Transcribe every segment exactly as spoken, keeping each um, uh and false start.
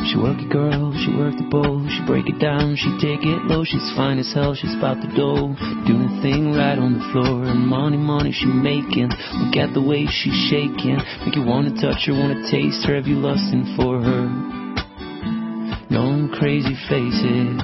She work it, girl, she work the bowl. She break it down, she take it low. She's fine as hell, she's about the dough. Doing the thing right on the floor. And money, money she making. Look at the way she's shaking. Make you wanna touch her, wanna taste her. Have you lusting for her? No, crazy, face it.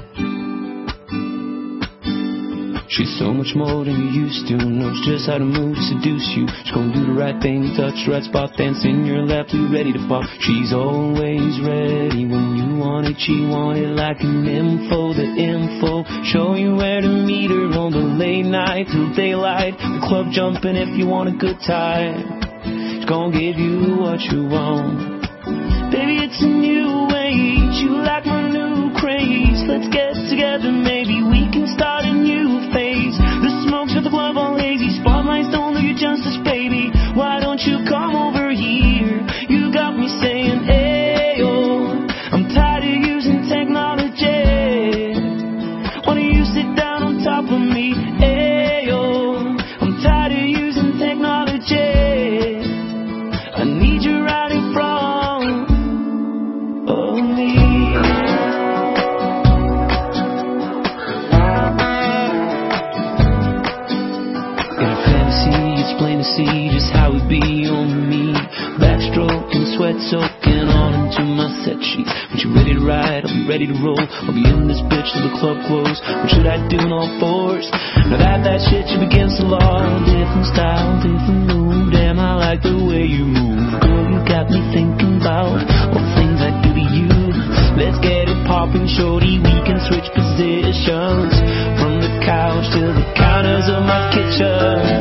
She's so much more than you used to. Knows just how to move, seduce you. She's gonna do the right thing, touch the right spot, dance in your lap, too ready to pop. She's always ready when you want it. She want it like an info, the info. Show you where to meet her on the late night till daylight. The club jumping if you want a good time. She's gonna give you what you want. Baby, it's a new age. You like my new craze. Let's get together, maybe we can start a new phase. The smoke's at the club all hazy. Spotlights don't do you justice, baby. Why don't you come over here? You got me saying, hey, oh, I'm tired of using technology. Why don't you sit down on top of me? Hey, oh, I'm tired of using technology. I need you right in front of me. Plain to see just how it be on me. Backstroking, sweat soaking all into my set sheets. When you're ready to ride, I'll be ready to roll. I'll be in this bitch till the club close. What should I do in all fours? Now that that shit you against the law. Different style, different move. Damn, I like the way you move. Girl, you got me thinking about all the things I do to you. Let's get it poppin', shorty. We can switch positions from the couch to the counters of my kitchen.